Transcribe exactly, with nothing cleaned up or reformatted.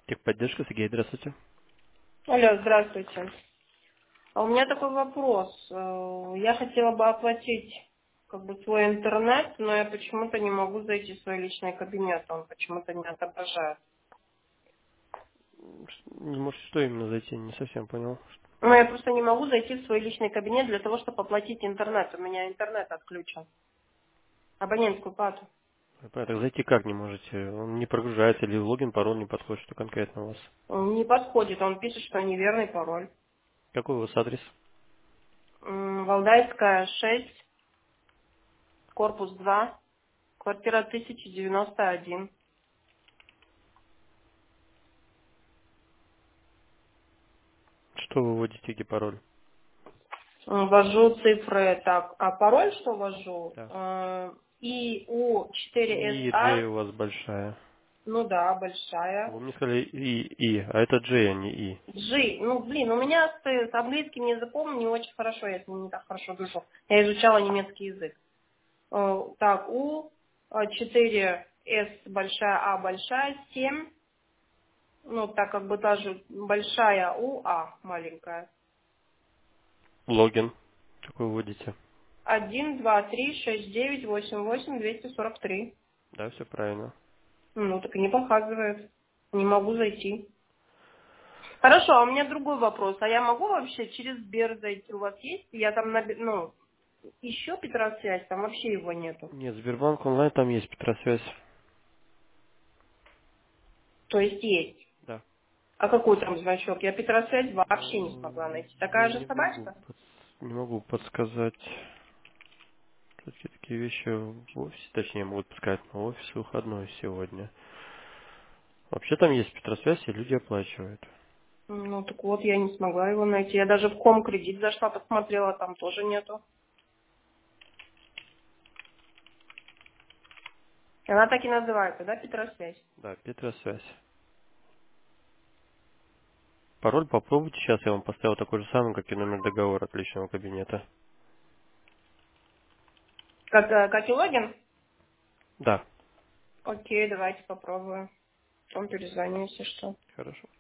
Техподдержка, Сергей, здравствуйте. Алло, здравствуйте. А у меня такой вопрос. Э, Я хотела бы оплатить как бы свой интернет, но я почему-то не могу зайти в свой личный кабинет, он почему-то не отображает. Не можете что именно зайти, не совсем понял. Ну, я просто не могу зайти в свой личный кабинет для того, чтобы оплатить интернет. У меня интернет отключен. Абонентскую плату. Так зайти как не можете? Он не прогружается или логин, пароль не подходит, что конкретно у вас? Он не подходит, он пишет, что неверный пароль. Какой у вас адрес? М, Валдайская, шесть, корпус два, квартира тысяча девяносто один. Что вы вводите, где пароль? Ввожу цифры, так, а пароль что ввожу? Да. Э, И у четыре эс И а, J у вас большая. ну да, большая. Вы мне сказали И, И, а это J, а не И. G, ну блин, у меня с, с английским языком не очень хорошо, я с ним не так хорошо дружу. Я изучала немецкий язык. Э, Так, у четыре эс большая, А большая, семь, ну так как бы тоже большая у, А маленькая. Логин. Какой вводите? Один, два, три, шесть, девять, восемь, восемь, двести сорок три. Да, все правильно. Ну, так и не показывает. Не могу зайти. Хорошо, а у меня другой вопрос. А я могу вообще через Сбер зайти? У вас есть? Я там, наби- ну, еще Петросвязь, там вообще его нету. Нет, Сбербанк онлайн, там есть Петросвязь. То есть есть. Да. А какой там значок? Я Петросвязь вообще не смогла Ну, найти. Такая я же не могу, собачка? под- не могу подсказать. Кстати, такие вещи в офисе, точнее, могут подсказать, но офис выходной сегодня. Вообще там есть Петросвязь, и люди оплачивают. Ну, так вот, я не смогла его найти. Я даже в Ком кредит зашла, посмотрела, там тоже нету. Она так и называется, да, Петросвязь? Да, Петросвязь. Пароль попробуйте, сейчас я вам поставил такой же самый, как и номер договора от личного кабинета. Как, э, как и логин? Да, Окей, давайте попробую. Потом перезвоню, если что. хорошо.